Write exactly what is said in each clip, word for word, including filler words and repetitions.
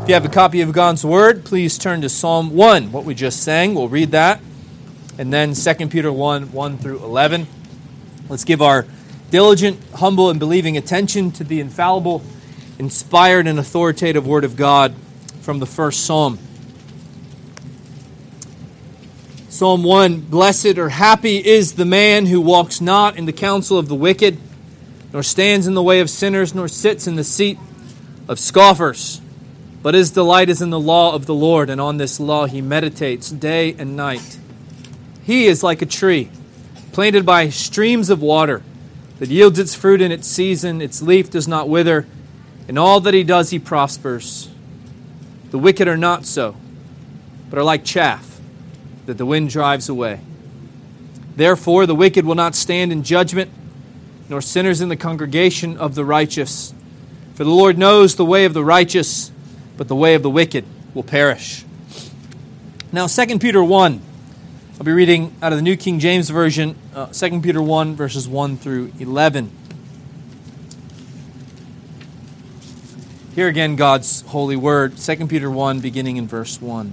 you have a copy of God's Word, please turn to Psalm one, what we just sang. We'll read that. And then Second Peter one, one through eleven. Let's give our diligent, humble, and believing attention to the infallible, inspired, and authoritative Word of God from the first Psalm. Psalm one, Blessed or happy is the man who walks not in the counsel of the wicked, nor stands in the way of sinners, nor sits in the seat of scoffers. But his delight is in the law of the Lord, and on this law he meditates day and night. He is like a tree planted by streams of water that yields its fruit in its season, its leaf does not wither, and all that he does he prospers. The wicked are not so, but are like chaff that the wind drives away. Therefore the wicked will not stand in judgment, nor sinners in the congregation of the righteous. For the Lord knows the way of the righteous, but the way of the wicked will perish. Now, Second Peter one. I'll be reading out of the New King James Version, uh, Second Peter one, verses one through eleven. Here again, God's holy word. Second Peter one, beginning in verse one.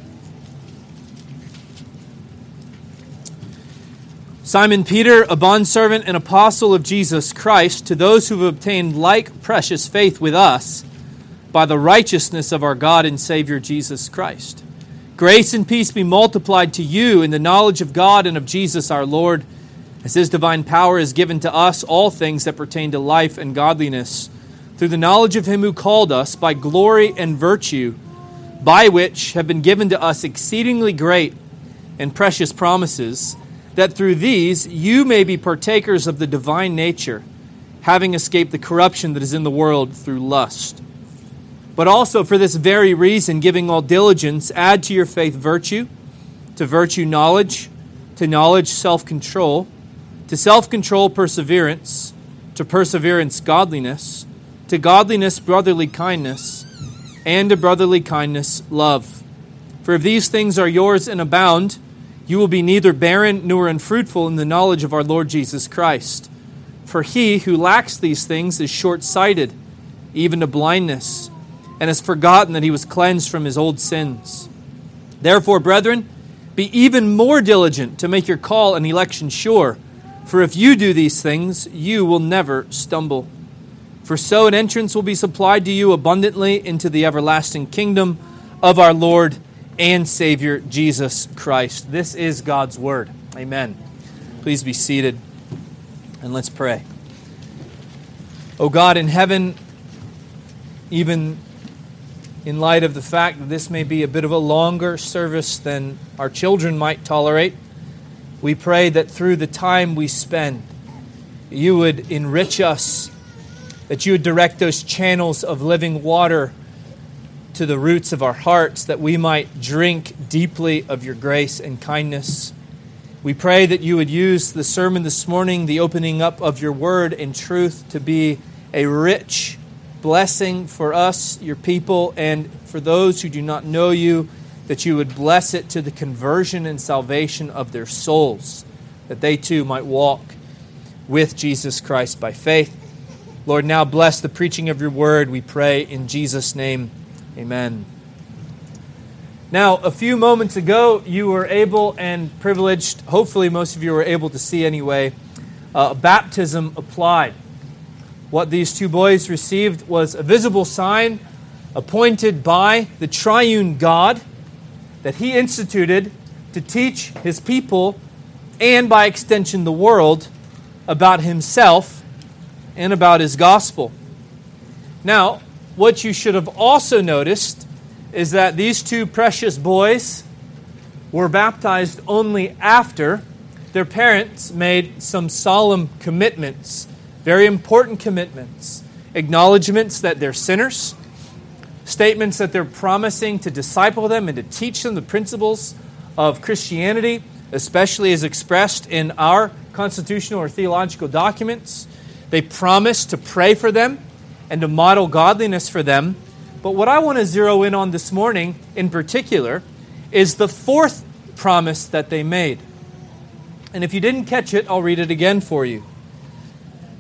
Simon Peter, a bondservant and apostle of Jesus Christ, to those who have obtained like precious faith with us, by the righteousness of our God and Savior Jesus Christ. Grace and peace be multiplied to you in the knowledge of God and of Jesus our Lord, as His divine power has given to us all things that pertain to life and godliness, through the knowledge of Him who called us by glory and virtue, by which have been given to us exceedingly great and precious promises, that through these you may be partakers of the divine nature, having escaped the corruption that is in the world through lust. But also for this very reason, giving all diligence, add to your faith virtue, to virtue knowledge, to knowledge self-control, to self-control perseverance, to perseverance godliness, to godliness brotherly kindness, and to brotherly kindness love. For if these things are yours and abound, you will be neither barren nor unfruitful in the knowledge of our Lord Jesus Christ. For he who lacks these things is short-sighted, even to blindness, and has forgotten that he was cleansed from his old sins. Therefore, brethren, be even more diligent to make your call and election sure, for if you do these things, you will never stumble. For so an entrance will be supplied to you abundantly into the everlasting kingdom of our Lord and Savior Jesus Christ. This is God's Word. Amen. Please be seated and let's pray. O God in heaven, even in light of the fact that this may be a bit of a longer service than our children might tolerate, we pray that through the time we spend, you would enrich us, that you would direct those channels of living water to the roots of our hearts, that we might drink deeply of your grace and kindness. We pray that you would use the sermon this morning, the opening up of your word and truth, to be a rich blessing for us, your people, and for those who do not know you, that you would bless it to the conversion and salvation of their souls, that they too might walk with Jesus Christ by faith. Lord, now bless the preaching of your word, we pray in Jesus' name. Amen. Now, a few moments ago, you were able and privileged, hopefully most of you were able to see anyway, uh, baptism applied. What these two boys received was a visible sign appointed by the triune God that He instituted to teach His people and by extension the world about Himself and about His gospel. Now, what you should have also noticed is that these two precious boys were baptized only after their parents made some solemn commitments, very important commitments, acknowledgments that they're sinners, statements that they're promising to disciple them and to teach them the principles of Christianity, especially as expressed in our constitutional or theological documents. They promise to pray for them and to model godliness for them. But what I want to zero in on this morning in particular is the fourth promise that they made. And if you didn't catch it, I'll read it again for you.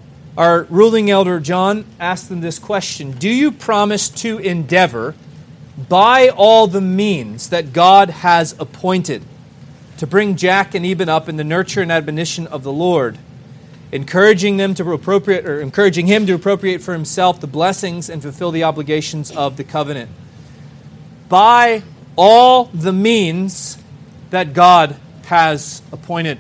Our ruling elder, John, asked them this question: do you promise to endeavor by all the means that God has appointed, to bring Jack and Eben up in the nurture and admonition of the Lord, encouraging them to appropriate or encouraging him to appropriate for himself the blessings and fulfill the obligations of the covenant. By all the means that God has appointed.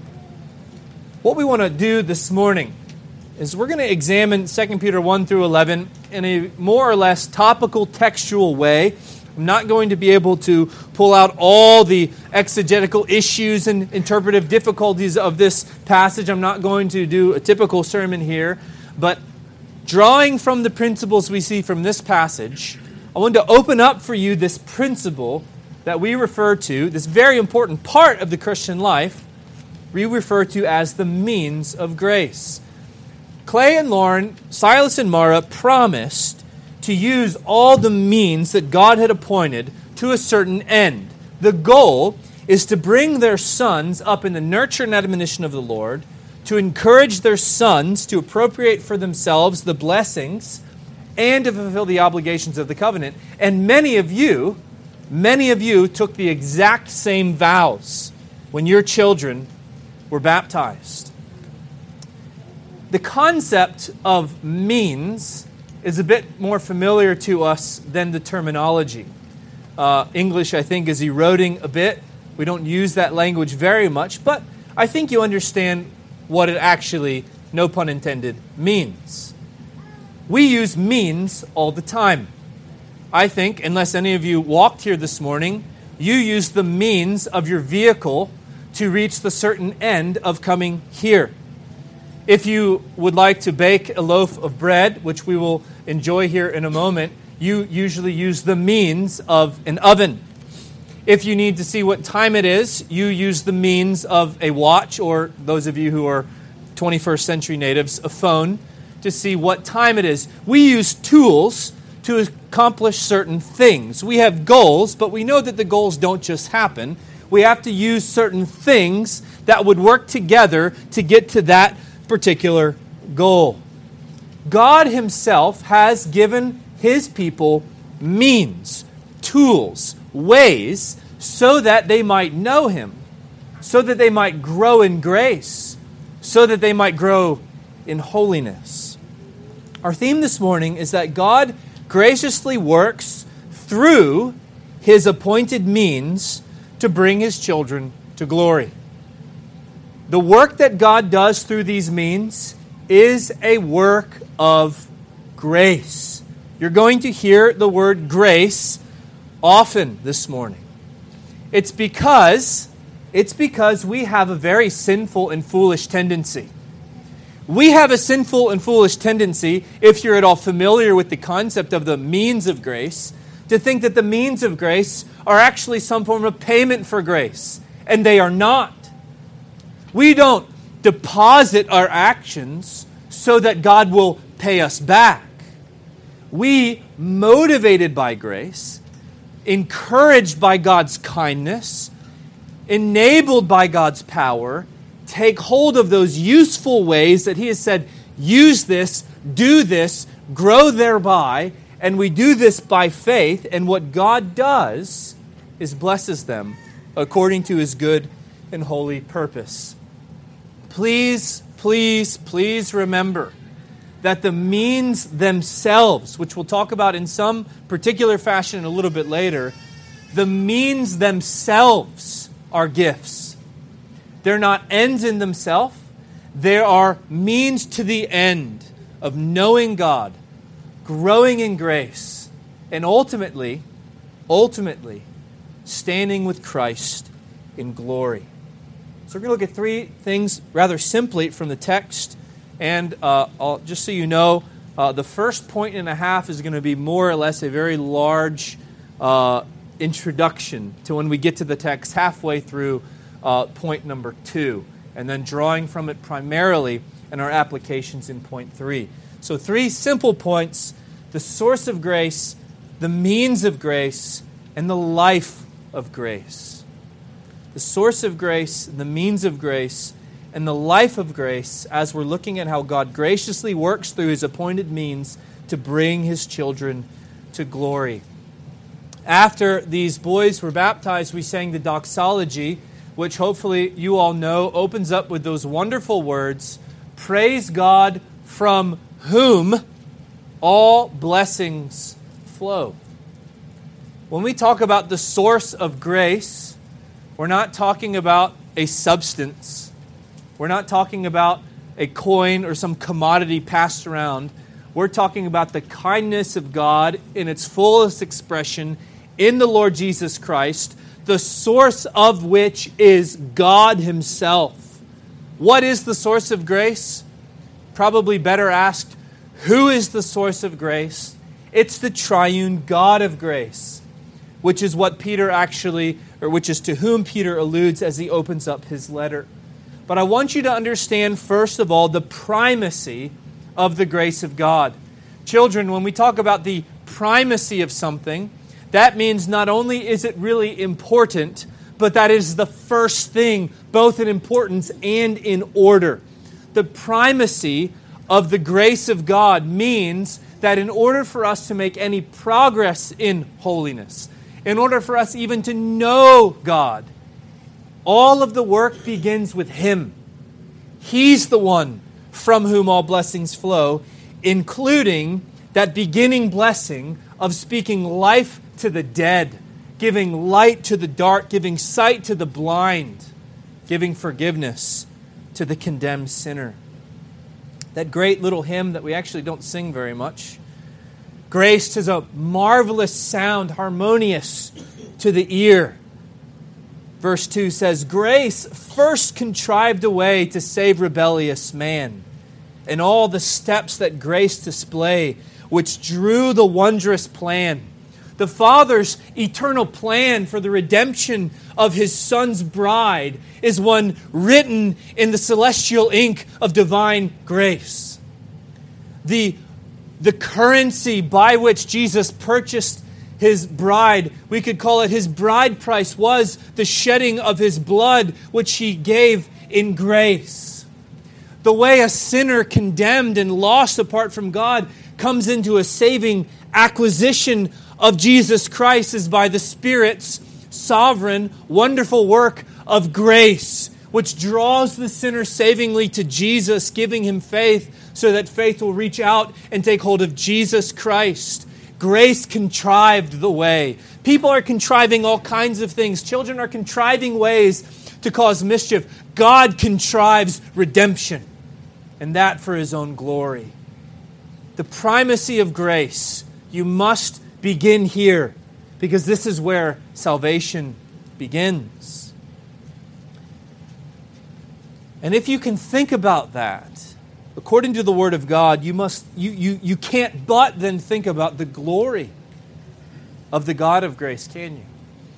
What we want to do this morning is we're going to examine Second Peter one through eleven in a more or less topical textual way. I'm not going to be able to pull out all the exegetical issues and interpretive difficulties of this passage. I'm not going to do a typical sermon here, but drawing from the principles we see from this passage, I want to open up for you this principle that we refer to, this very important part of the Christian life, we refer to as the means of grace. Clay and Lauren, Silas and Mara promised to use all the means that God had appointed to a certain end. The goal is to bring their sons up in the nurture and admonition of the Lord, to encourage their sons to appropriate for themselves the blessings and to fulfill the obligations of the covenant. And many of you, many of you took the exact same vows when your children were baptized. The concept of means is a bit more familiar to us than the terminology. Uh, English, I think, is eroding a bit. We don't use that language very much, but I think you understand what it actually, no pun intended, means. We use means all the time. I think, unless any of you walked here this morning, you use the means of your vehicle to reach the certain end of coming here. If you would like to bake a loaf of bread, which we will enjoy here in a moment, you usually use the means of an oven. If you need to see what time it is, you use the means of a watch, or those of you who are twenty-first century natives, a phone, to see what time it is. We use tools to accomplish certain things. We have goals, but we know that the goals don't just happen. We have to use certain things that would work together to get to that particular goal. God Himself has given His people means, tools, ways, so that they might know Him, so that they might grow in grace, so that they might grow in holiness. Our theme this morning is that God graciously works through His appointed means to bring His children to glory. The work that God does through these means is a work of grace. You're going to hear the word grace often this morning. It's because, it's because we have a very sinful and foolish tendency. We have a sinful and foolish tendency, if you're at all familiar with the concept of the means of grace, to think that the means of grace are actually some form of payment for grace, and they are not. We don't deposit our actions so that God will pay us back. We, motivated by grace, encouraged by God's kindness, enabled by God's power, take hold of those useful ways that He has said, use this, do this, grow thereby, and we do this by faith, and what God does is blesses them according to His good and holy purpose. Please, please, please remember that the means themselves, which we'll talk about in some particular fashion a little bit later, the means themselves are gifts. They're not ends in themselves. They are means to the end of knowing God, growing in grace, and ultimately, ultimately, standing with Christ in glory. So we're going to look at three things rather simply from the text. And uh, I'll, just so you know, uh, the first point and a half is going to be more or less a very large uh, introduction to when we get to the text halfway through uh, point number two, and then drawing from it primarily in our applications in point three. So three simple points: the source of grace, the means of grace, and the life of grace. The source of grace, the means of grace, and the life of grace, as we're looking at how God graciously works through His appointed means to bring His children to glory. After these boys were baptized, we sang the doxology, which hopefully you all know opens up with those wonderful words, "Praise God from whom all blessings flow." When we talk about the source of grace, we're not talking about a substance. We're not talking about a coin or some commodity passed around. We're talking about the kindness of God in its fullest expression in the Lord Jesus Christ, the source of which is God Himself. What is the source of grace? Probably better asked, who is the source of grace? It's the triune God of grace, which is what Peter actually, or which is to whom Peter alludes as he opens up his letter. But I want you to understand, first of all, the primacy of the grace of God. Children, when we talk about the primacy of something, that means not only is it really important, but that is the first thing, both in importance and in order. The primacy of the grace of God means that in order for us to make any progress in holiness, in order for us even to know God, all of the work begins with Him. He's the one from whom all blessings flow, including that beginning blessing of speaking life to the dead, giving light to the dark, giving sight to the blind, giving forgiveness to the condemned sinner. That great little hymn that we actually don't sing very much, grace is a marvelous sound, harmonious to the ear. Verse two says, "Grace first contrived a way to save rebellious man, and all the steps that grace display, which drew the wondrous plan. The Father's eternal plan for the redemption of His Son's bride is one written in the celestial ink of divine grace. The, the currency by which Jesus purchased His bride, we could call it His bride price, was the shedding of His blood, which He gave in grace. The way a sinner condemned and lost apart from God comes into a saving acquisition of Jesus Christ is by the Spirit's sovereign, wonderful work of grace, which draws the sinner savingly to Jesus, giving him faith so that faith will reach out and take hold of Jesus Christ. Grace contrived the way. People are contriving all kinds of things. Children are contriving ways to cause mischief. God contrives redemption, and that for His own glory. The primacy of grace, you must begin here, because this is where salvation begins. And if you can think about that, according to the Word of God, you must you you you can't but then think about the glory of the God of grace, can you?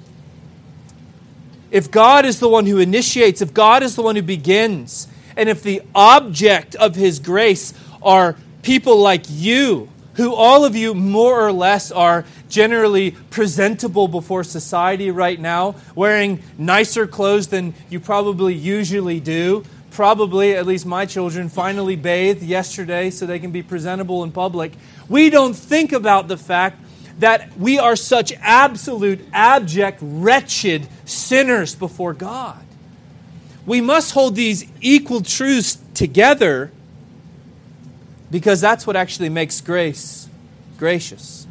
If God is the one who initiates, if God is the one who begins, and if the object of His grace are people like you, who all of you more or less are generally presentable before society right now, wearing nicer clothes than you probably usually do. Probably, at least my children, finally bathed yesterday so they can be presentable in public. We don't think about the fact that we are such absolute, abject, wretched sinners before God. We must hold these equal truths together, because that's what actually makes grace gracious.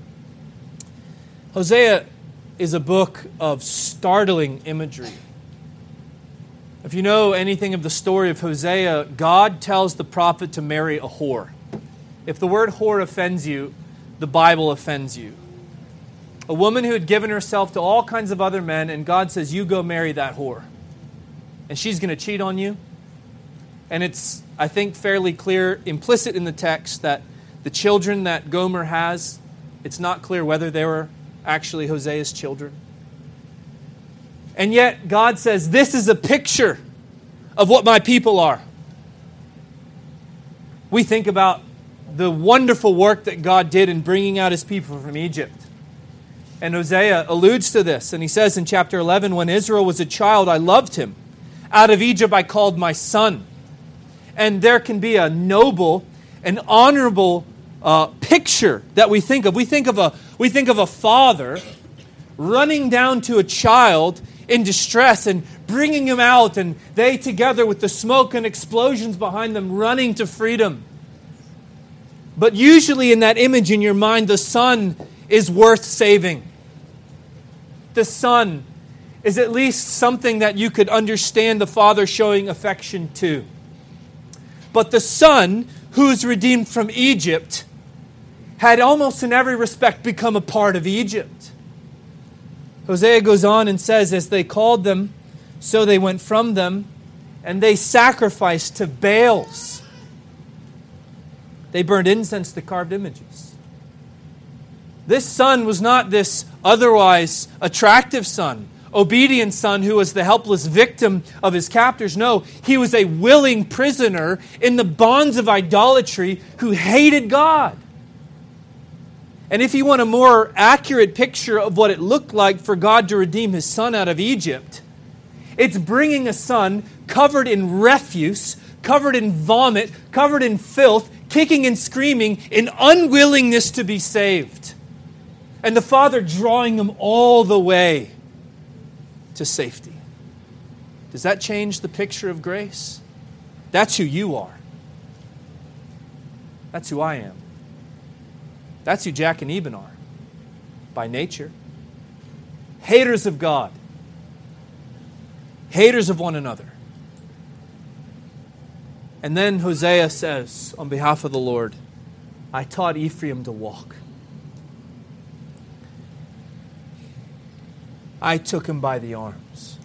Hosea is a book of startling imagery. If you know anything of the story of Hosea, God tells the prophet to marry a whore. If the word whore offends you, the Bible offends you. A woman who had given herself to all kinds of other men, and God says, you go marry that whore. And she's going to cheat on you. And it's, I think, fairly clear, implicit in the text, that the children that Gomer has, it's not clear whether they were actually Hosea's children. And yet God says, this is a picture of what my people are. We think about the wonderful work that God did in bringing out His people from Egypt. And Hosea alludes to this, and he says in chapter eleven, when Israel was a child, I loved him. Out of Egypt I called my son. And there can be a noble and honorable uh, picture that we think of. We think of a we think of a father running down to a child in distress and bringing him out, and they together with the smoke and explosions behind them running to freedom. But usually in that image in your mind, the son is worth saving. The son is at least something that you could understand the father showing affection to. But the son, who is redeemed from Egypt, had almost in every respect become a part of Egypt. Hosea goes on and says, as they called them, so they went from them, and they sacrificed to Baals. They burned incense to carved images. This son was not this otherwise attractive son, obedient son who was the helpless victim of his captors. No, he was a willing prisoner in the bonds of idolatry who hated God. And if you want a more accurate picture of what it looked like for God to redeem his son out of Egypt, it's bringing a son covered in refuse, covered in vomit, covered in filth, kicking and screaming in unwillingness to be saved. And the father drawing him all the way to safety. Does that change the picture of grace? That's who you are. That's who I am. That's who Jack and Eben are, by nature. Haters of God. Haters of one another. And then Hosea says, on behalf of the Lord, I taught Ephraim to walk. I took him by the arms.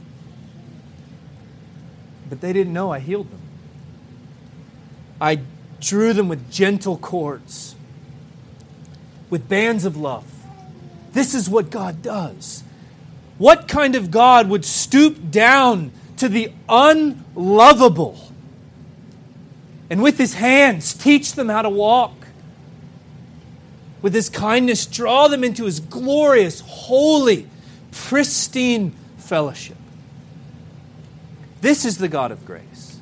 But they didn't know I healed them. I drew them with gentle cords, with bands of love. This is what God does. What kind of God would stoop down to the unlovable and with his hands teach them how to walk? With his kindness draw them into his glorious, holy, pristine fellowship. This is the God of grace.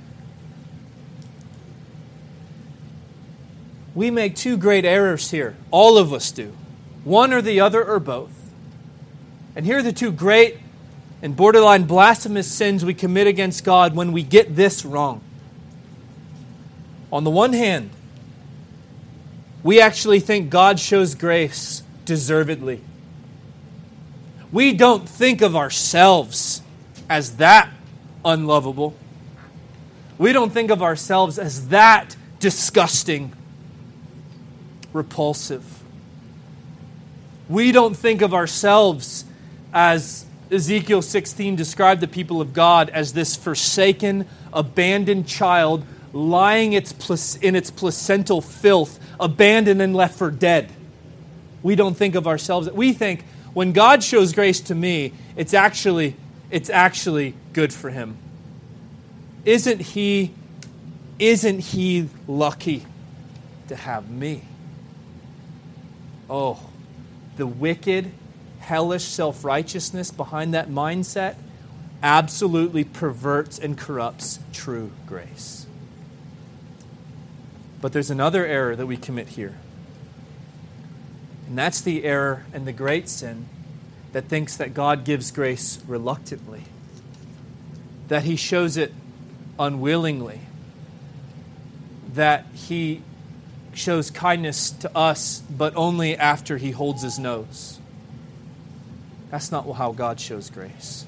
We make two great errors here. All of us do. One or the other or both. And here are the two great and borderline blasphemous sins we commit against God when we get this wrong. On the one hand, we actually think God shows grace deservedly. We don't think of ourselves as that unlovable. We don't think of ourselves as that disgusting, repulsive. We don't think of ourselves as Ezekiel sixteen described the people of God as this forsaken, abandoned child lying its in its placental filth, abandoned and left for dead. We don't think of ourselves. We think when God shows grace to me, it's actually it's actually good for him. Isn't he isn't he lucky to have me? Oh, the wicked, hellish self-righteousness behind that mindset absolutely perverts and corrupts true grace. But there's another error that we commit here. And that's the error and the great sin that thinks that God gives grace reluctantly, that he shows it unwillingly, that he shows kindness to us, but only after he holds his nose. That's not how God shows grace.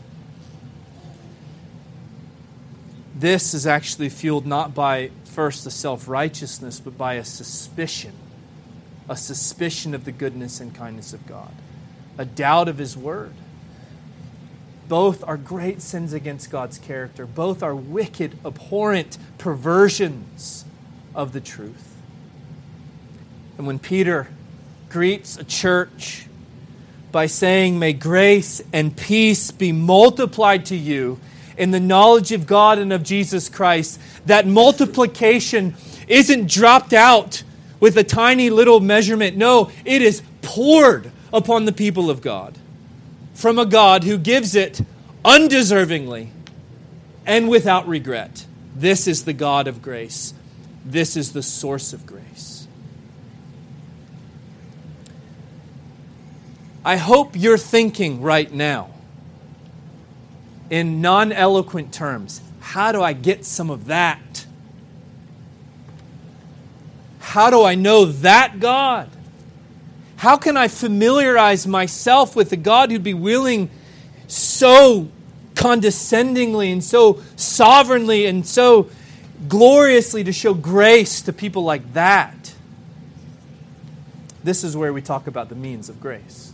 This is actually fueled not by first a self-righteousness, but by a suspicion. A suspicion of the goodness and kindness of God. A doubt of his word. Both are great sins against God's character. Both are wicked, abhorrent perversions of the truth. And when Peter greets a church by saying, "May grace and peace be multiplied to you in the knowledge of God and of Jesus Christ," that multiplication isn't dropped out with a tiny little measurement. No, it is poured upon the people of God from a God who gives it undeservingly and without regret. This is the God of grace. This is the source of grace. I hope you're thinking right now in non-eloquent terms, how do I get some of that? How do I know that God? How can I familiarize myself with the God who'd be willing so condescendingly and so sovereignly and so gloriously to show grace to people like that? This is where we talk about the means of grace.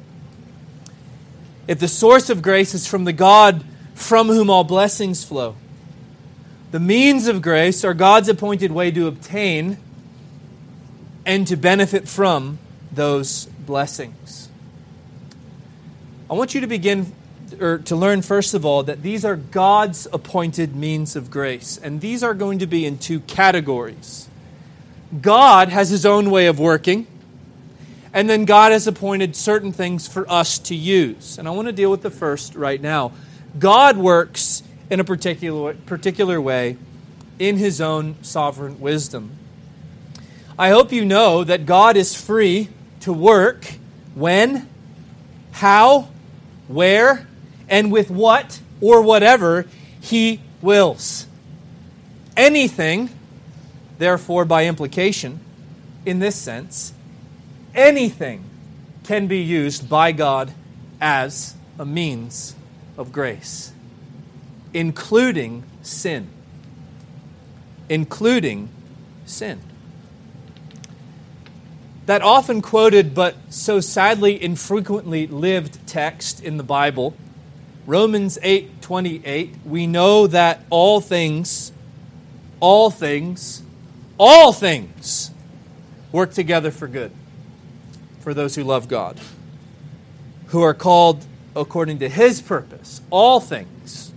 If the source of grace is from the God from whom all blessings flow, the means of grace are God's appointed way to obtain and to benefit from those blessings. I want you to begin, or to learn first of all, that these are God's appointed means of grace. And these are going to be in two categories. God has His own way of working, and then God has appointed certain things for us to use. And I want to deal with the first right now. God works in a particular, particular way in His own sovereign wisdom. I hope you know that God is free to work when, how, where, and with what or whatever He wills. Anything, therefore, by implication, in this sense, anything can be used by God as a means of grace, including sin. Including sin. That often quoted but so sadly infrequently lived text in the Bible, Romans eight twenty-eight, we know that all things, all things, all things work together for good for those who love God, who are called according to His purpose. All things.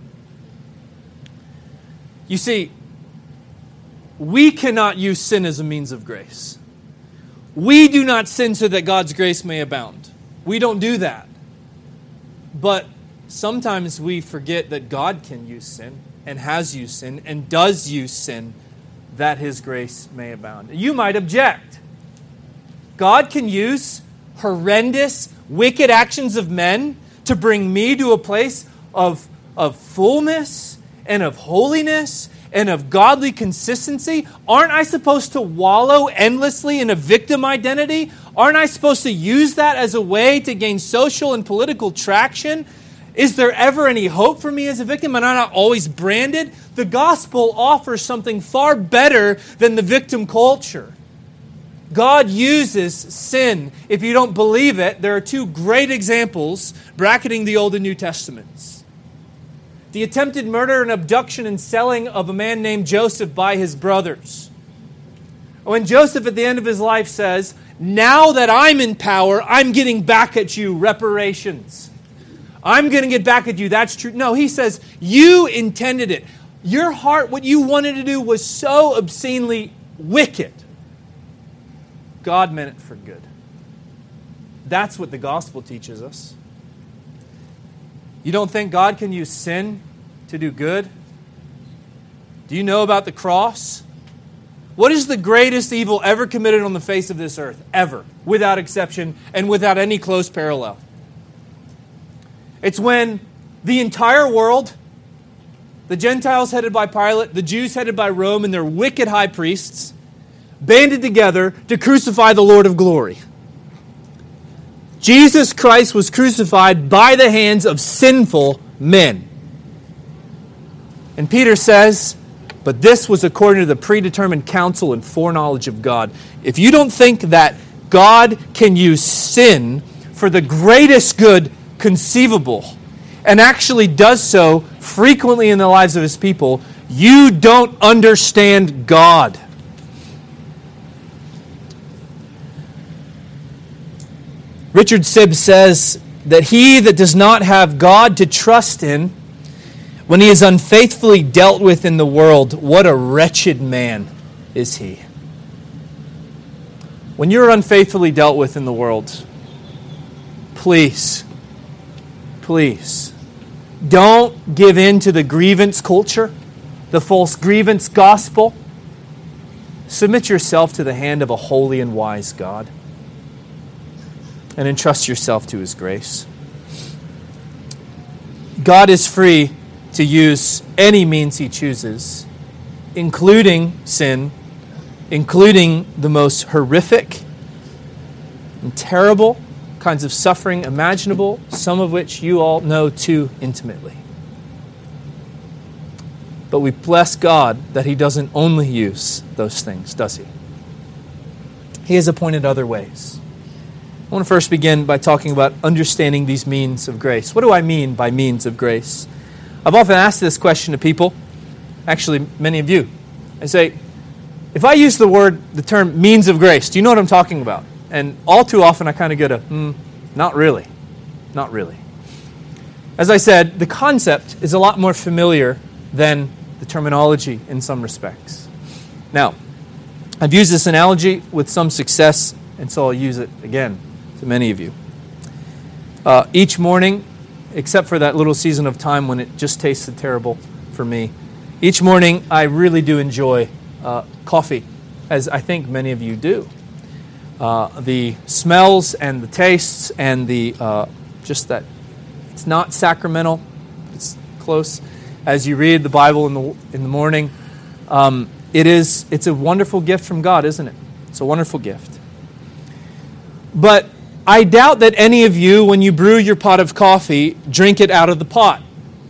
You see, we cannot use sin as a means of grace. We do not sin so that God's grace may abound. We don't do that. But sometimes we forget that God can use sin and has used sin and does use sin that His grace may abound. You might object. God can use horrendous, wicked actions of men to bring me to a place of, of fullness and of holiness and of godly consistency. Aren't I supposed to wallow endlessly in a victim identity? Aren't I supposed to use that as a way to gain social and political traction? Is there ever any hope for me as a victim? Am I not always branded? The gospel offers something far better than the victim culture. God uses sin. If you don't believe it, there are two great examples bracketing the Old and New Testaments. The attempted murder and abduction and selling of a man named Joseph by his brothers. When Joseph at the end of his life says, now that I'm in power, I'm getting back at you, reparations. I'm going to get back at you, that's true. No, he says, you intended it. Your heart, what you wanted to do was so obscenely wicked. God meant it for good. That's what the gospel teaches us. You don't think God can use sin to do good? Do you know about the cross? What is the greatest evil ever committed on the face of this earth? Ever. Without exception and without any close parallel. It's when the entire world, the Gentiles headed by Pilate, the Jews headed by Rome, and their wicked high priests, banded together to crucify the Lord of glory. Jesus Christ was crucified by the hands of sinful men. And Peter says, but this was according to the predetermined counsel and foreknowledge of God. If you don't think that God can use sin for the greatest good conceivable, and actually does so frequently in the lives of His people, you don't understand God. Richard Sibbes says that he that does not have God to trust in, when he is unfaithfully dealt with in the world, what a wretched man is he. When you're unfaithfully dealt with in the world, please, please, don't give in to the grievance culture, the false grievance gospel. Submit yourself to the hand of a holy and wise God. and entrust yourself to His grace. God is free to use any means He chooses, including sin, including the most horrific and terrible kinds of suffering imaginable, some of which you all know too intimately. But we bless God that He doesn't only use those things, does He? He has appointed other ways. I want to first begin by talking about understanding these means of grace. What do I mean by means of grace? I've often asked this question to people, actually many of you. I say, if I use the word, the term means of grace, do you know what I'm talking about? And all too often I kind of get a, hmm, not really, not really. As I said, the concept is a lot more familiar than the terminology in some respects. Now, I've used this analogy with some success, and so I'll use it again to many of you. Uh, each morning, except for that little season of time when it just tasted terrible for me, each morning I really do enjoy uh, coffee, as I think many of you do. Uh, the smells and the tastes and the uh, just that it's not sacramental, it's close. As you read the Bible in the in the morning, um, it is it's a wonderful gift from God, isn't it? It's a wonderful gift. But I doubt that any of you, when you brew your pot of coffee, drink it out of the pot.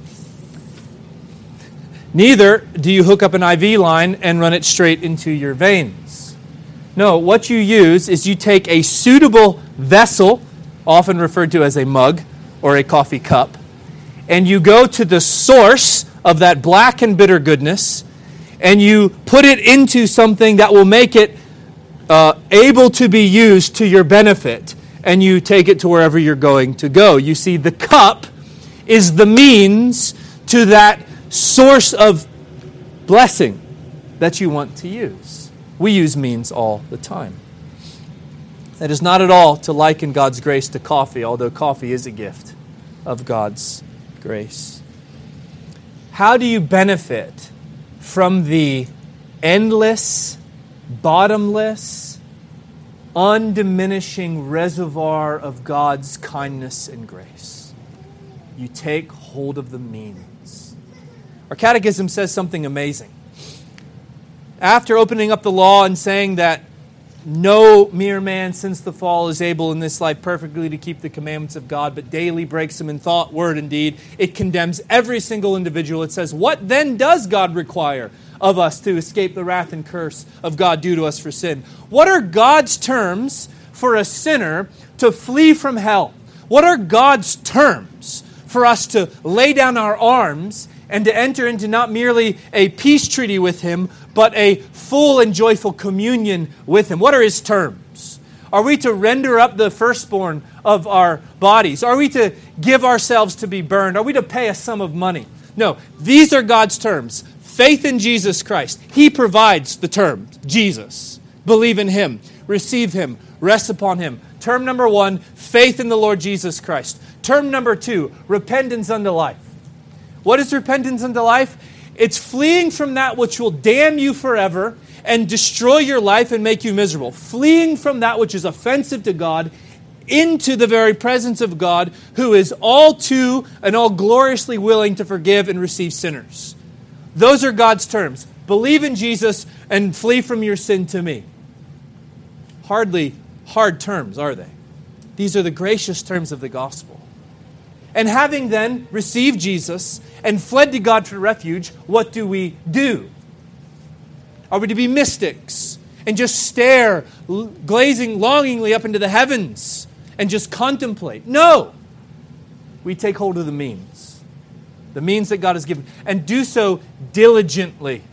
Neither do you hook up an I V line and run it straight into your veins. No, what you use is you take a suitable vessel, often referred to as a mug or a coffee cup, and you go to the source of that black and bitter goodness, and you put it into something that will make it uh, able to be used to your benefit, and you take it to wherever you're going to go. You see, the cup is the means to that source of blessing that you want to use. We use means all the time. That is not at all to liken God's grace to coffee, although coffee is a gift of God's grace. How do you benefit from the endless, bottomless, undiminishing reservoir of God's kindness and grace? You take hold of the means. Our catechism says something amazing. After opening up the law and saying that no mere man since the fall is able in this life perfectly to keep the commandments of God, but daily breaks them in thought, word, and deed, it condemns every single individual. It says, what then does God require of us to escape the wrath and curse of God due to us for sin? What are God's terms for a sinner to flee from hell? What are God's terms for us to lay down our arms and to enter into not merely a peace treaty with Him, but a full and joyful communion with Him? What are His terms? Are we to render up the firstborn of our bodies? Are we to give ourselves to be burned? Are we to pay a sum of money? No, these are God's terms. Faith in Jesus Christ. He provides the terms. Jesus. Believe in Him. Receive Him. Rest upon Him. Term number one, faith in the Lord Jesus Christ. Term number two, repentance unto life. What is repentance unto life? It's fleeing from that which will damn you forever and destroy your life and make you miserable. Fleeing from that which is offensive to God into the very presence of God, who is all too and all gloriously willing to forgive and receive sinners. Those are God's terms. Believe in Jesus and flee from your sin to me. Hardly hard terms, are they? These are the gracious terms of the gospel. And having then received Jesus and fled to God for refuge, what do we do? Are we to be mystics and just stare, glazing longingly up into the heavens and just contemplate? No! We take hold of the means. The means that God has given. And do so diligently.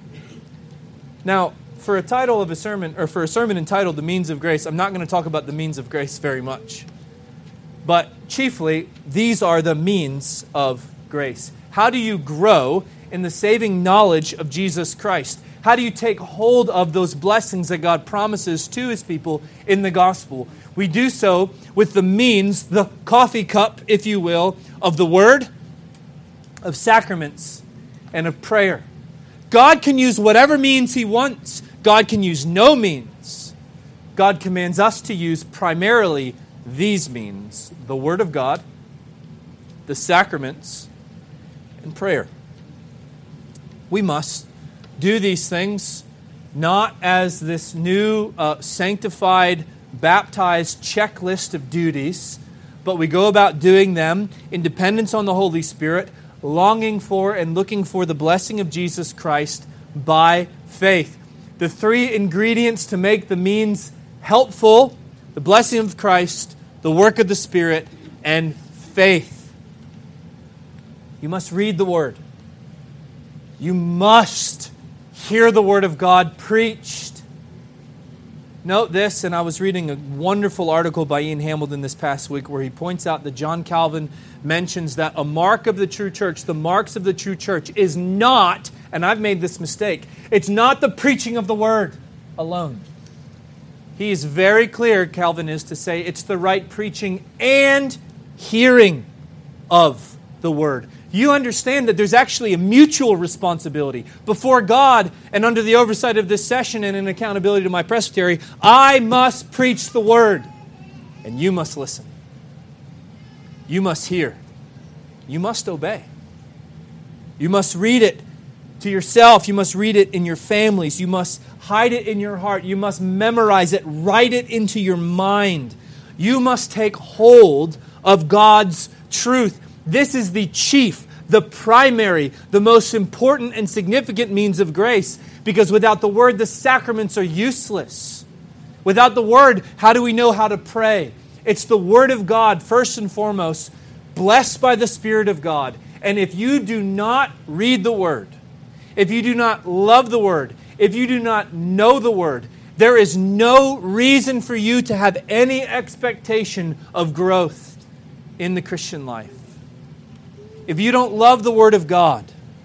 Now, for a title of a sermon, or for a sermon entitled The Means of Grace, I'm not going to talk about the means of grace very much. But chiefly, these are the means of grace. How do you grow in the saving knowledge of Jesus Christ? How do you take hold of those blessings that God promises to His people in the gospel? We do so with the means, the coffee cup, if you will, of the Word, of sacraments, and of prayer. God can use whatever means He wants. God can use no means. God commands us to use primarily These means the Word of God, the sacraments, and prayer. We must do these things not as this new uh, sanctified, baptized checklist of duties, but we go about doing them in dependence on the Holy Spirit, longing for and looking for the blessing of Jesus Christ by faith. The three ingredients to make the means helpful: the blessing of Christ, the work of the Spirit, and faith. You must read the Word. You must hear the Word of God preached. Note this, and I was reading a wonderful article by Ian Hamilton this past week where he points out that John Calvin mentions that a mark of the true church, the marks of the true church, is not, and I've made this mistake, it's not the preaching of the Word alone. He is very clear, Calvin is, to say it's the right preaching and hearing of the Word. You understand that there's actually a mutual responsibility before God and under the oversight of this session and in accountability to my presbytery. I must preach the Word, and you must listen. You must hear. You must obey. You must read it to yourself. You must read it in your families. You must hide it in your heart. You must memorize it. Write it into your mind. You must take hold of God's truth. This is the chief, the primary, the most important and significant means of grace, because without the Word, the sacraments are useless. Without the Word, how do we know how to pray? It's the Word of God, first and foremost, blessed by the Spirit of God. And if you do not read the Word, if you do not love the Word, if you do not know the Word, there is no reason for you to have any expectation of growth in the Christian life. If you don't love the Word of God,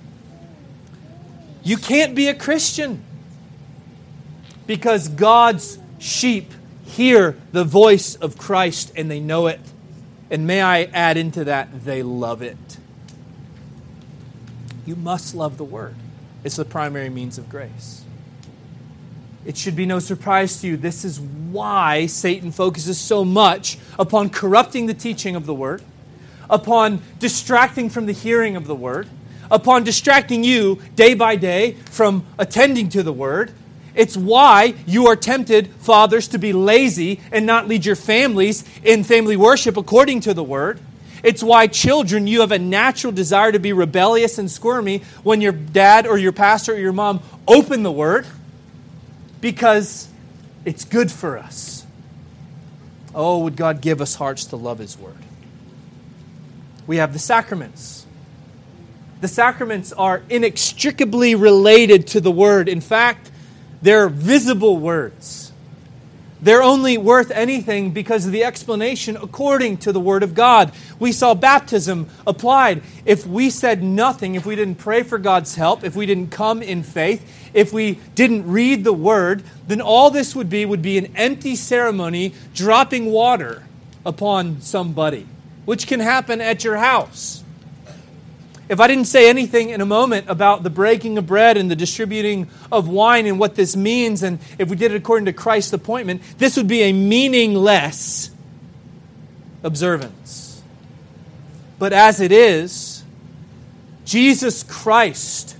you can't be a Christian, because God's sheep hear the voice of Christ and they know it. And may I add into that, they love it. You must love the Word. It's the primary means of grace. It should be no surprise to you. This is why Satan focuses so much upon corrupting the teaching of the Word, upon distracting from the hearing of the Word, upon distracting you day by day from attending to the Word. It's why you are tempted, fathers, to be lazy and not lead your families in family worship according to the Word. It's why, children, you have a natural desire to be rebellious and squirmy when your dad or your pastor or your mom open the Word, because it's good for us. Oh, would God give us hearts to love His Word. We have the sacraments. The sacraments are inextricably related to the Word. In fact, they're visible words. They're only worth anything because of the explanation according to the Word of God. We saw baptism applied. If we said nothing, if we didn't pray for God's help, if we didn't come in faith, if we didn't read the Word, then all this would be would be an empty ceremony dropping water upon somebody, which can happen at your house. If I didn't say anything in a moment about the breaking of bread and the distributing of wine and what this means, and if we did it according to Christ's appointment, this would be a meaningless observance. But as it is, Jesus Christ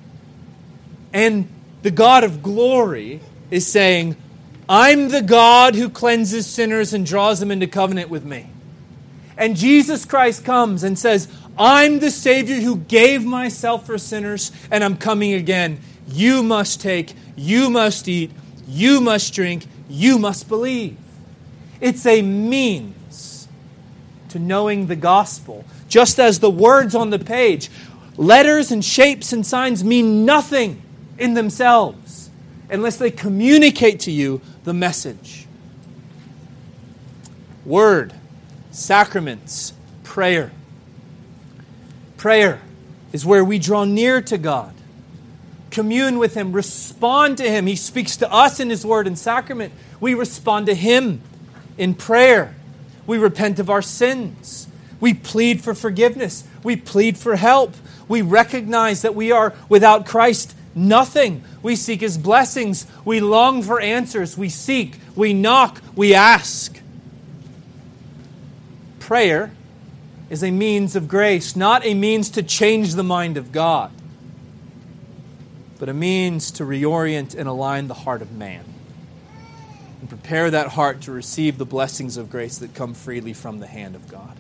and the God of glory is saying, I'm the God who cleanses sinners and draws them into covenant with me. And Jesus Christ comes and says, I'm the Savior who gave myself for sinners, and I'm coming again. You must take, you must eat, you must drink, you must believe. It's a means to knowing the gospel. Just as the words on the page, letters and shapes and signs mean nothing in themselves unless they communicate to you the message. Word, sacraments, prayer. Prayer is where we draw near to God, commune with Him, respond to Him. He speaks to us in His Word and sacrament. We respond to Him in prayer. We repent of our sins. We plead for forgiveness. We plead for help. We recognize that we are without Christ nothing. We seek His blessings. We long for answers. We seek, we knock, we ask. prayer is a means of grace, not a means to change the mind of God, but a means to reorient and align the heart of man and prepare that heart to receive the blessings of grace that come freely from the hand of God.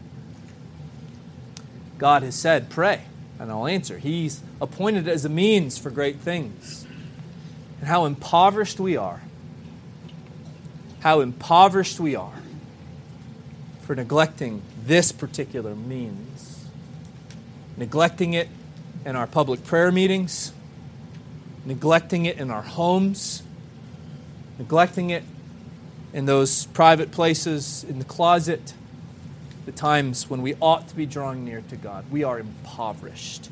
God has said, pray, and I'll answer. He's appointed it as a means for great things. And how impoverished we are. How impoverished we are for neglecting this particular means. Neglecting it in our public prayer meetings. Neglecting it in our homes. Neglecting it in those private places, in the closet. The times when we ought to be drawing near to God. We are impoverished.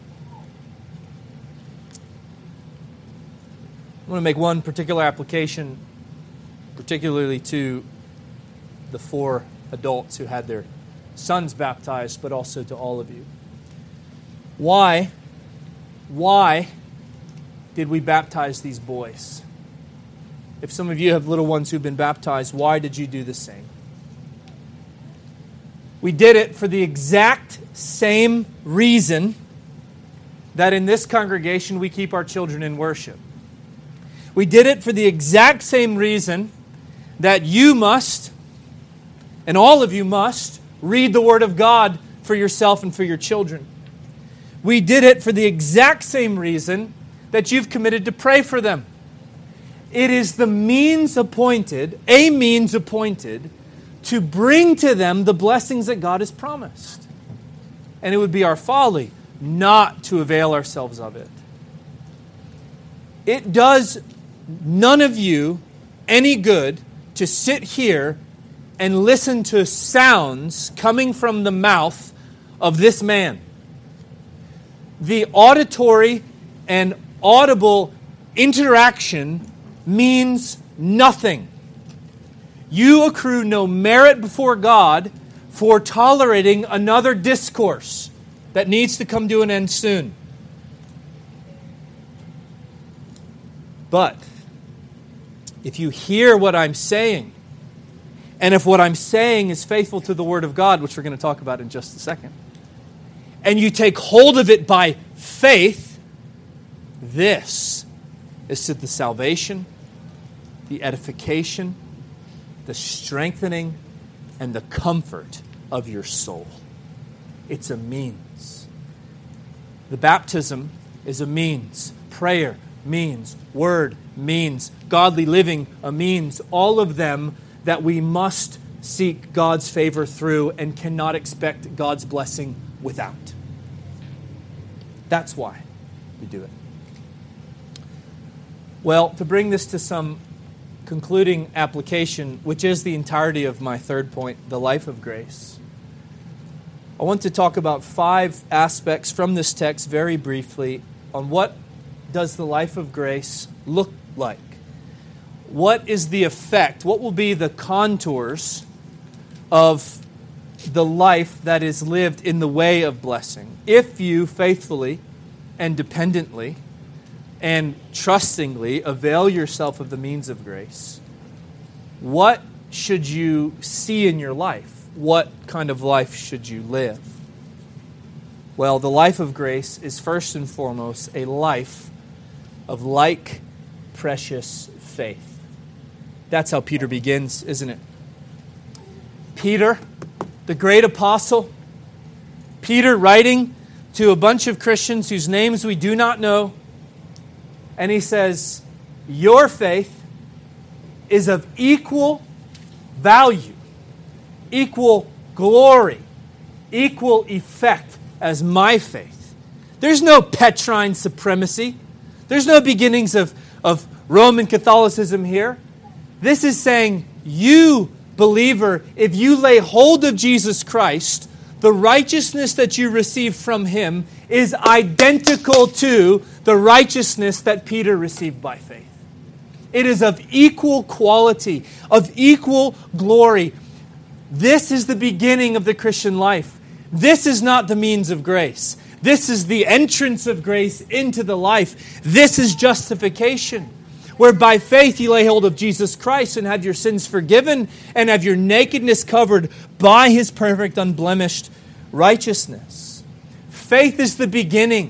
I want to make one particular application, particularly to the four adults who had their sons baptized, but also to all of you. Why, why did we baptize these boys? If some of you have little ones who've been baptized, why did you do the same? We did it for the exact same reason that in this congregation we keep our children in worship. We did it for the exact same reason that you must, and all of you must, read the Word of God for yourself and for your children. We did it for the exact same reason that you've committed to pray for them. It is the means appointed, a means appointed, to bring to them the blessings that God has promised. And it would be our folly not to avail ourselves of it. It does none of you any good to sit here and listen to sounds coming from the mouth of this man. The auditory and audible interaction means nothing. You accrue no merit before God for tolerating another discourse that needs to come to an end soon. But if you hear what I'm saying, and if what I'm saying is faithful to the Word of God, which we're going to talk about in just a second, and you take hold of it by faith, this is to the salvation, the edification, the strengthening, and the comfort of your soul. It's a means. The baptism is a means. Prayer means. Word means. Godly living a means. All of them that we must seek God's favor through and cannot expect God's blessing without. That's why we do it. Well, to bring this to some concluding application, which is the entirety of my third point, the life of grace, I want to talk about five aspects from this text very briefly on what does the life of grace look like. What is the effect? What will be the contours of the life that is lived in the way of blessing if you faithfully and dependently and trustingly avail yourself of the means of grace? What should you see in your life? What kind of life should you live? Well, the life of grace is first and foremost a life of like precious faith. That's how Peter begins, isn't it? Peter, the great apostle, Peter writing to a bunch of Christians whose names we do not know, and he says, your faith is of equal value, equal glory, equal effect as my faith. There's no Petrine supremacy. There's no beginnings of, of Roman Catholicism here. This is saying, you, believer, if you lay hold of Jesus Christ, the righteousness that you receive from Him is identical to the righteousness that Peter received by faith. It is of equal quality, of equal glory. This is the beginning of the Christian life. This is not the means of grace. This is the entrance of grace into the life. This is justification. where by faith you lay hold of Jesus Christ and have your sins forgiven and have your nakedness covered by His perfect, unblemished righteousness. Faith is the beginning,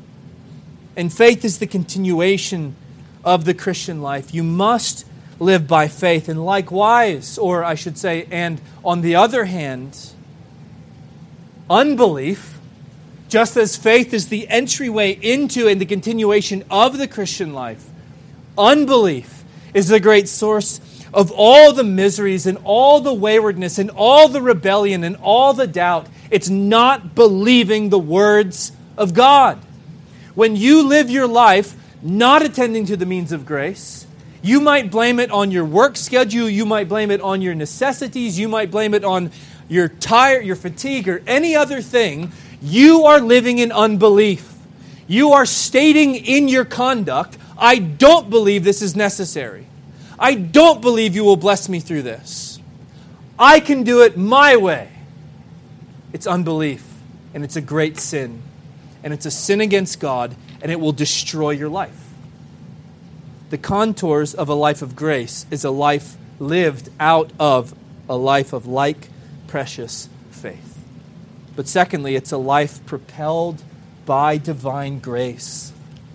and faith is the continuation of the Christian life. You must live by faith, and likewise, or I should say, and on the other hand, unbelief, just as faith is the entryway into and the continuation of the Christian life, unbelief is the great source of all the miseries and all the waywardness and all the rebellion and all the doubt. It's not believing the words of God. When you live your life not attending to the means of grace, you might blame it on your work schedule, you might blame it on your necessities, you might blame it on your tire, your fatigue, or any other thing. You are living in unbelief. You are stating in your conduct, I don't believe this is necessary. I don't believe you will bless me through this. I can do it my way. It's unbelief, and it's a great sin, and it's a sin against God, and it will destroy your life. The contours of a life of grace is a life lived out of a life of like precious faith. But secondly, it's a life propelled by divine grace.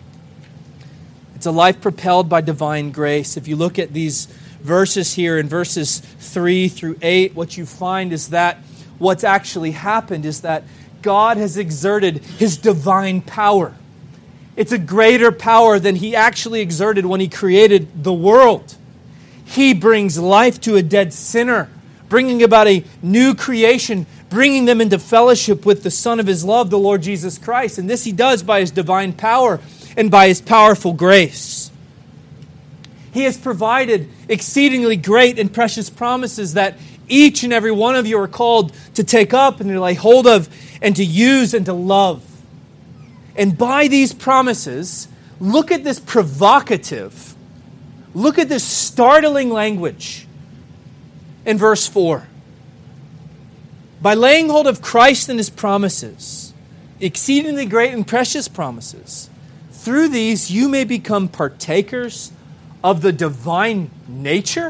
It's a life propelled by divine grace. If you look at these verses here in verses three through eight, what you find is that what's actually happened is that God has exerted His divine power. It's a greater power than He actually exerted when He created the world. He brings life to a dead sinner, bringing about a new creation, bringing them into fellowship with the Son of His love, the Lord Jesus Christ. And this He does by His divine power and by His powerful grace. He has provided exceedingly great and precious promises that each and every one of you are called to take up and to lay hold of and to use and to love. And by these promises, look at this provocative, look at this startling language in verse four. By laying hold of Christ and His promises, exceedingly great and precious promises, through these you may become partakers of the divine nature,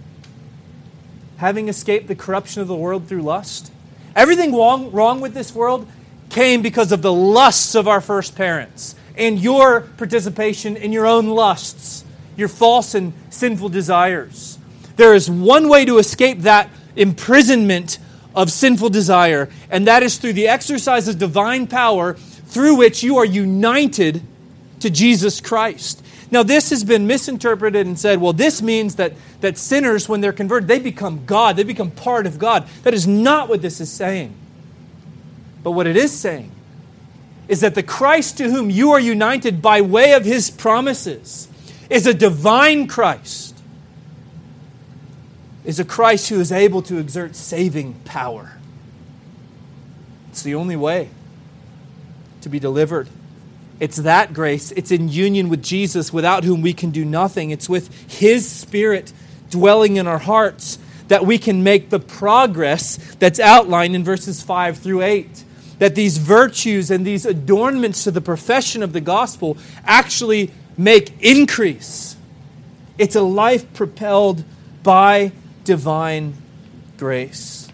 having escaped the corruption of the world through lust. Everything wrong, wrong with this world came because of the lusts of our first parents and your participation in your own lusts, your false and sinful desires. There is one way to escape that imprisonment of sinful desire, and that is through the exercise of divine power through which you are united to Jesus Christ. Now, this has been misinterpreted and said, well, this means that, that sinners, when they're converted, they become God. They become part of God. That is not what this is saying. But what it is saying is that the Christ to whom you are united by way of His promises is a divine Christ, is a Christ who is able to exert saving power. It's the only way to be delivered. It's that grace. It's in union with Jesus, without whom we can do nothing. It's with His Spirit dwelling in our hearts that we can make the progress that's outlined in verses five through eight. That these virtues and these adornments to the profession of the gospel actually make increase. It's a life propelled by divine grace.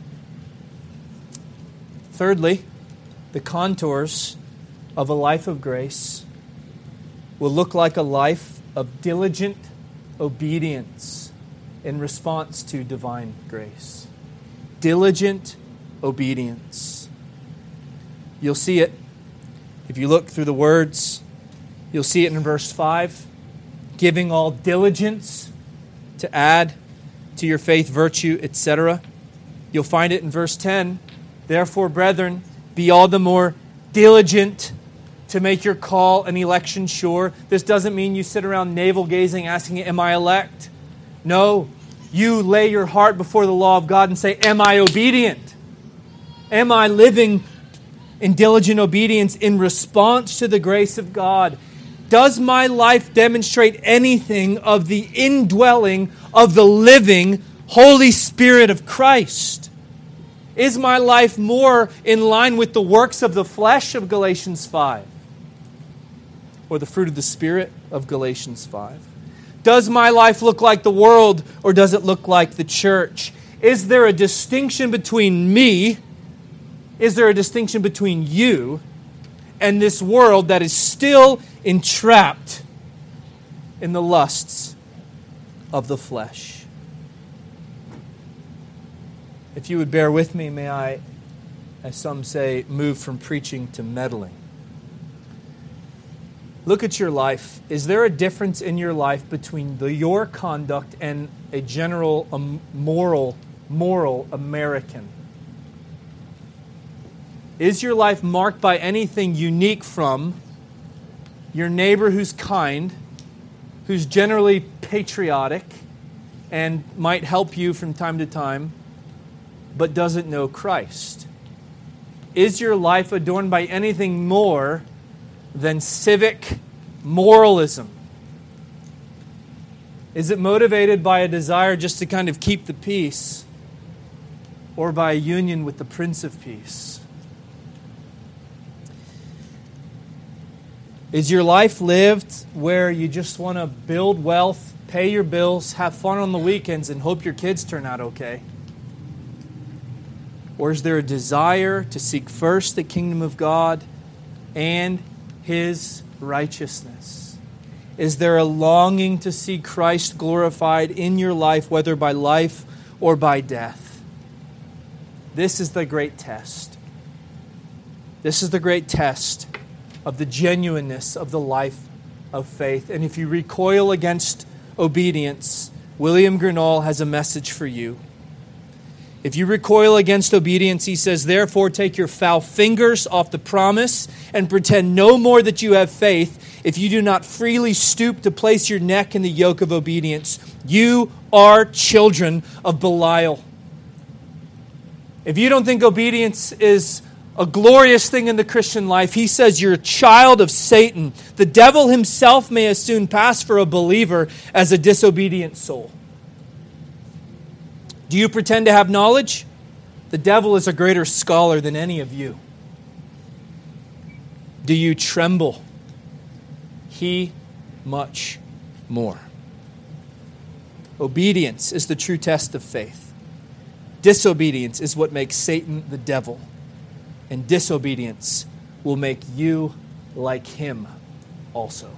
Thirdly, the contours of a life of grace will look like a life of diligent obedience in response to divine grace. Diligent obedience. You'll see it if you look through the words. You'll see it in verse five. Giving all diligence to add to your faith virtue, et cetera. You'll find it in verse ten. Therefore, brethren, be all the more diligent to make your call and election sure. This doesn't mean you sit around navel-gazing asking, am I elect? No. You lay your heart before the law of God and say, am I obedient? Am I living in diligent obedience in response to the grace of God? Does my life demonstrate anything of the indwelling of the living Holy Spirit of Christ? Is my life more in line with the works of the flesh of Galatians five? Or the fruit of the Spirit of Galatians five? Does my life look like the world, or does it look like the church? Is there a distinction between me? Is there a distinction between you and this world that is still entrapped in the lusts of the flesh? If you would bear with me, may I, as some say, move from preaching to meddling. Look at your life. Is there a difference in your life between the, your conduct and a general um, moral, moral American? Is your life marked by anything unique from your neighbor who's kind, who's generally patriotic, and might help you from time to time, but doesn't know Christ? Is your life adorned by anything more than civic moralism? Is it motivated by a desire just to kind of keep the peace, or by a union with the Prince of Peace? Is your life lived where you just want to build wealth, pay your bills, have fun on the weekends, and hope your kids turn out okay? Or is there a desire to seek first the kingdom of God and His righteousness? Is there a longing to see Christ glorified in your life, whether by life or by death? This is the great test. This is the great test of the genuineness of the life of faith. And if you recoil against obedience, William Gurnall has a message for you. If you recoil against obedience, he says, therefore take your foul fingers off the promise and pretend no more that you have faith if you do not freely stoop to place your neck in the yoke of obedience. You are children of Belial. If you don't think obedience is a glorious thing in the Christian life, he says you're a child of Satan. The devil himself may as soon pass for a believer as a disobedient soul. Do you pretend to have knowledge? The devil is a greater scholar than any of you. Do you tremble? He much more. Obedience is the true test of faith. Disobedience is what makes Satan the devil. And disobedience will make you like him also.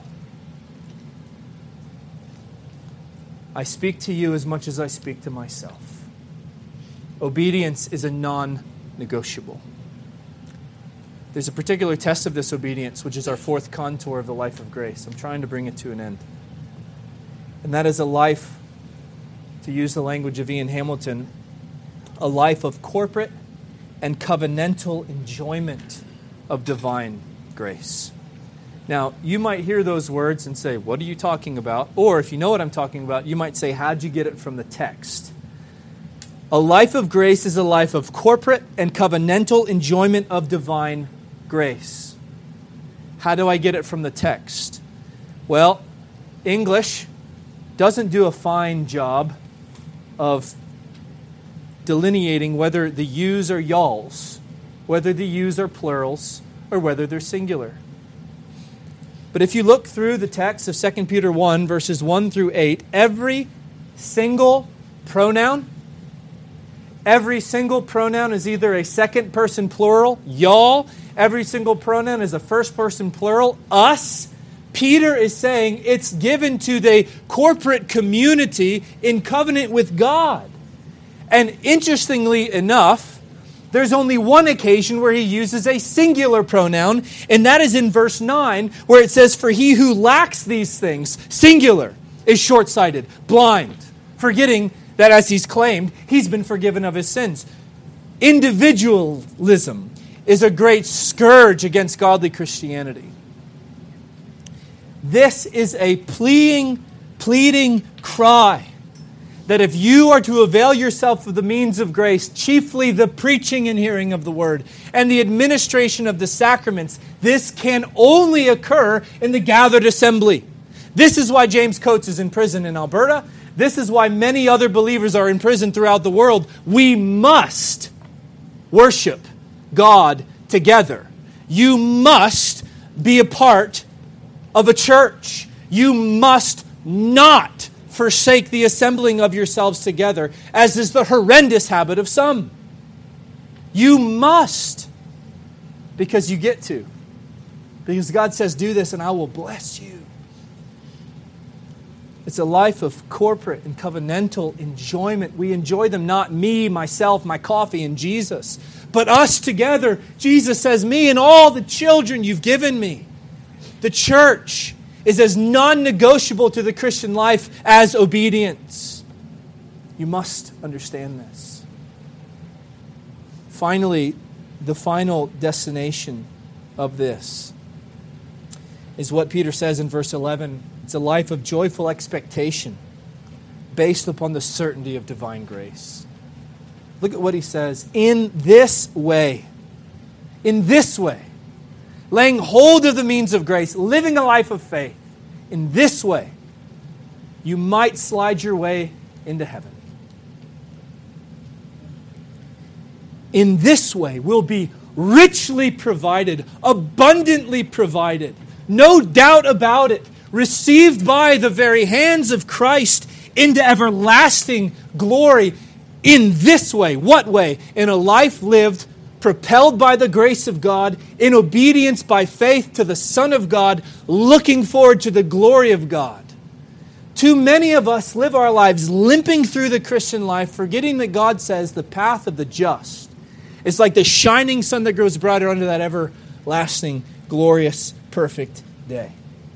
I speak to you as much as I speak to myself. Obedience is a non-negotiable. There's a particular test of this obedience, which is our fourth contour of the life of grace. I'm trying to bring it to an end. And that is a life, to use the language of Ian Hamilton, a life of corporate and covenantal enjoyment of divine grace. Now, you might hear those words and say, what are you talking about? Or if you know what I'm talking about, you might say, how'd you get it from the text? A life of grace is a life of corporate and covenantal enjoyment of divine grace. How do I get it from the text? Well, English doesn't do a fine job of delineating whether the yous are y'alls, whether the yous are plurals, or whether they're singular. But if you look through the text of Second Peter one, verses one through eight, every single pronoun, every single pronoun is either a second person plural, y'all. Every single pronoun is a first person plural, us. Peter is saying it's given to the corporate community in covenant with God. And interestingly enough, there's only one occasion where he uses a singular pronoun, and that is in verse nine, where it says, for he who lacks these things, singular, is short-sighted, blind, forgetting that, as he's claimed, he's been forgiven of his sins. Individualism is a great scourge against godly Christianity. This is a pleading, pleading cry that if you are to avail yourself of the means of grace, chiefly the preaching and hearing of the word and the administration of the sacraments, this can only occur in the gathered assembly. This is why James Coates is in prison in Alberta. This is why many other believers are in prison throughout the world. We must worship God together. You must be a part of a church. You must not forsake the assembling of yourselves together, as is the horrendous habit of some. You must, because you get to. Because God says, do this and I will bless you. It's a life of corporate and covenantal enjoyment. We enjoy them, not me, myself, my coffee, and Jesus, but us together. Jesus says, me and all the children you've given me. The church is as non-negotiable to the Christian life as obedience. You must understand this. Finally, the final destination of this is what Peter says in verse eleven. It's a life of joyful expectation based upon the certainty of divine grace. Look at what he says. In this way, in this way, laying hold of the means of grace, living a life of faith, in this way, you might slide your way into heaven. In this way will be richly provided, abundantly provided, no doubt about it, received by the very hands of Christ into everlasting glory. In this way. What way? In a life lived, propelled by the grace of God, in obedience by faith to the Son of God, looking forward to the glory of God. Too many of us live our lives limping through the Christian life, forgetting that God says the path of the just is like the shining sun that grows brighter under that everlasting, glorious, perfect day.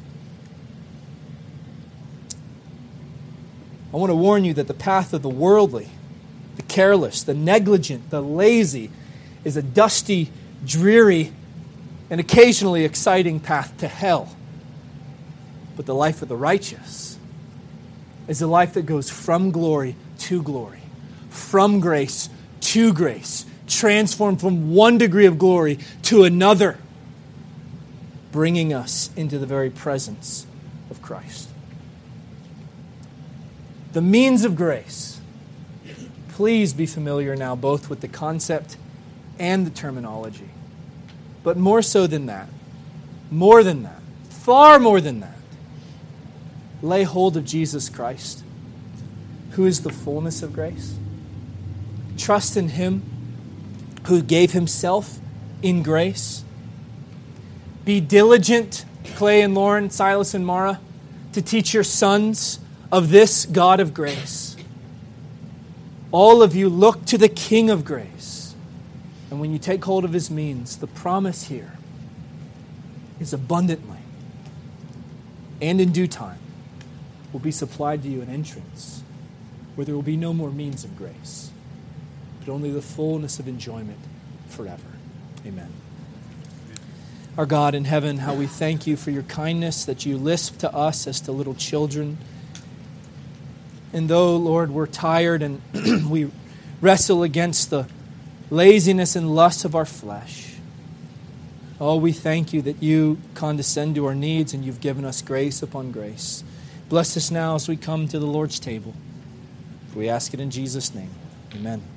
I want to warn you that the path of the worldly, the careless, the negligent, the lazy is a dusty, dreary, and occasionally exciting path to hell. But the life of the righteous is a life that goes from glory to glory, from grace to grace, transformed from one degree of glory to another, bringing us into the very presence of Christ. The means of grace. Please be familiar now both with the concept and the terminology. But more so than that, more than that, far more than that, lay hold of Jesus Christ, who is the fullness of grace. Trust in Him who gave Himself in grace. Be diligent, Clay and Lauren, Silas and Mara, to teach your sons of this God of grace. All of you look to the King of grace. And when you take hold of His means, the promise here is abundantly and in due time will be supplied to you an entrance where there will be no more means of grace, but only the fullness of enjoyment forever. Amen. Our God in heaven, how we thank You for Your kindness that You lisp to us as to little children. And though, Lord, we're tired and we wrestle against the laziness and lust of our flesh, oh, we thank You that You condescend to our needs and You've given us grace upon grace. Bless us now as we come to the Lord's table. We ask it in Jesus' name. Amen.